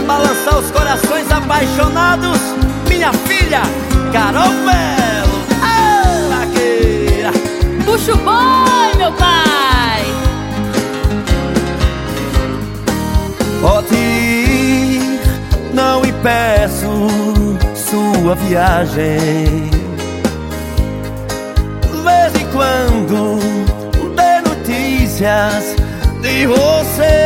balançar os corações apaixonados, minha filha Carol Melo. Ah, vaqueira. Puxa o boi, meu pai. Pode ir, não impeço sua viagem. De vez em quando dê notícias de você.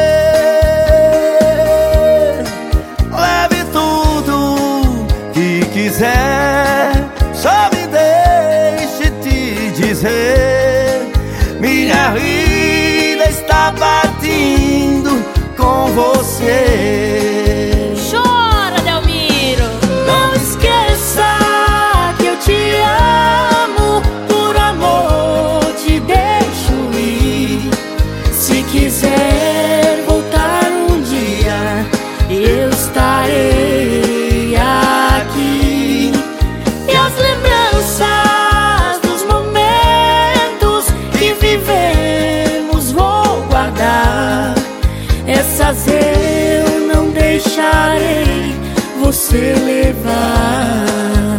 Leve tudo que quiser, só me deixe te dizer: minha vida está partindo com você. Chora, Delmiro. Não esqueça que eu te amo, por amor te deixo ir. Se quiser voltar um dia, eu estarei aqui. E as lembranças dos momentos que vivemos vou guardar. Essas eu não deixarei você levar.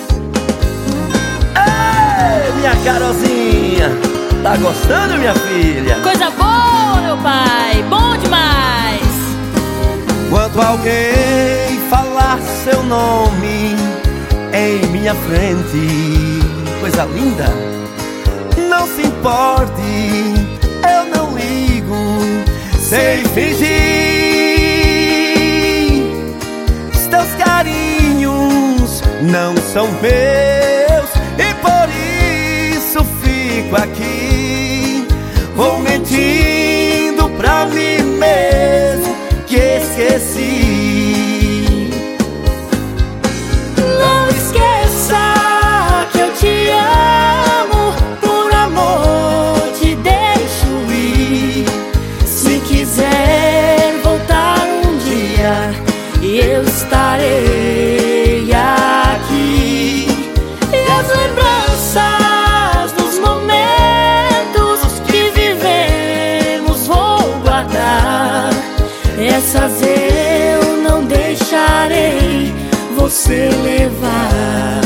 Ei, minha Carolzinha, tá gostando, minha filha? Coisa boa, meu pai. Bom demais. Quando alguém falar seu nome em minha frente, coisa linda, não se importe, eu não ligo, sei fingir. Teus carinhos não são meus e por isso fico aqui. Vou mentindo pra mim mesmo que esqueci. Não esqueça que eu te amo, por amor te deixo ir. Se quiser voltar um dia, eu estarei aqui. E as lembranças dos momentos que vivemos vou guardar. Essas eu não deixarei você levar.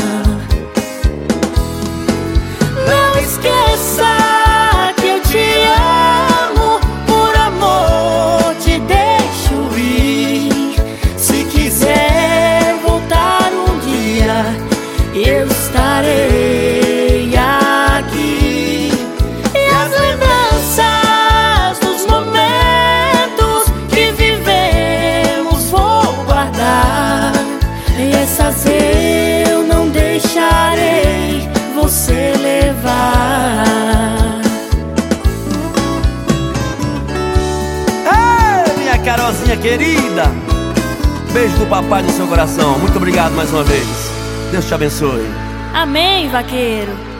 Não esqueça que eu te amo, por amor te deixo ir. Se quiser voltar um dia, eu estarei aqui. E as lembranças dos momentos que vivemos vou guardar. E essas eu não deixarei você levar. Ei, minha Carolzinha querida, beijo do papai no seu coração. Muito obrigado mais uma vez. Deus te abençoe. Amém, vaqueiro.